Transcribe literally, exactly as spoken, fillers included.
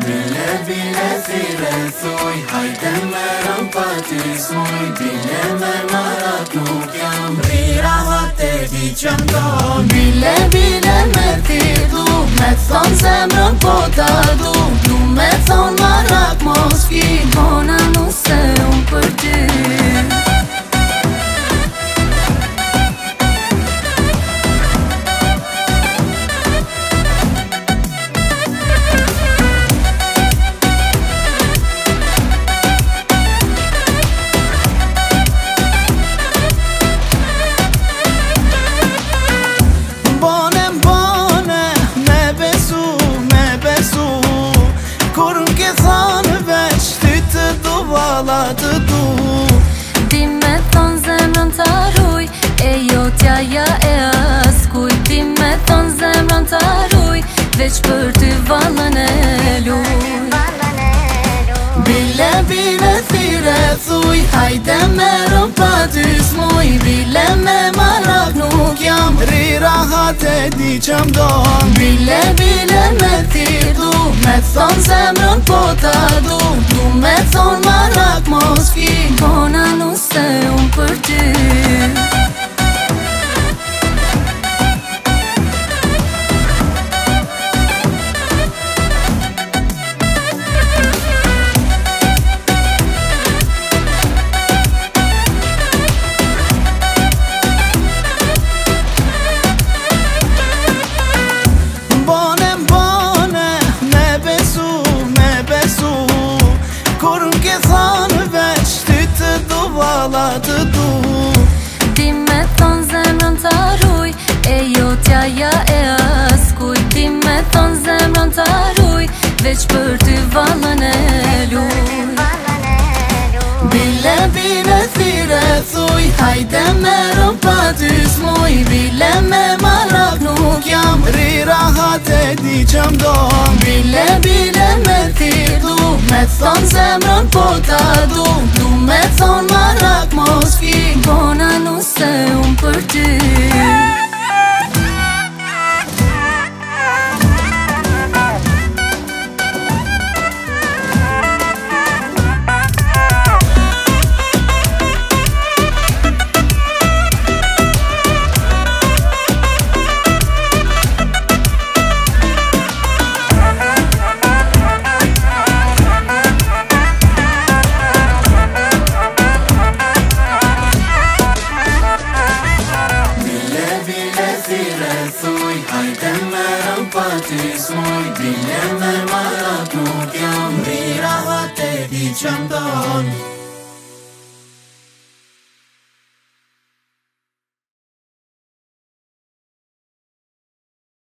Bile bile thire thuj, hajde merëm pa ty smuj. Bile me marat nuk jam, rira hate di që mdon. Bile bile me thirë du, me thonë zemrën po ta du. Du me thonë marak mos ki, bona nuse unë për ty. Të du Ti me thonë zemrën të arruj, e jo t'jaja e askuj. Ti me thonë zemrën të arruj, veç për ty vallën e luj. Bile bile thire thuj, hajde merëm pa ty smuj. Bile me marak nuk jam, rira hate di që mdon. Bile bile me thirë du, me thonë zemrën po ta du. Du me thonë marak mos ki, bona nuse unë për ty. Të du Ti me thonë zemrën të arruj, e jo t'jaja e askuj. Ti me thonë zemrën të arruj, veç për ty vallën e luj. Bile bile thire thuj, hajde merëm pa ty smuj. Bile me marak nuk jam, rira hate di që mdon. Bile bile me thirë du, me thonë zemrën po ta du. Du me thonë marak mos ki, bona nuse unë për ty. Hajde merëm pa ty smuj. Bile me marat nuk jam, rira hate di që mdon.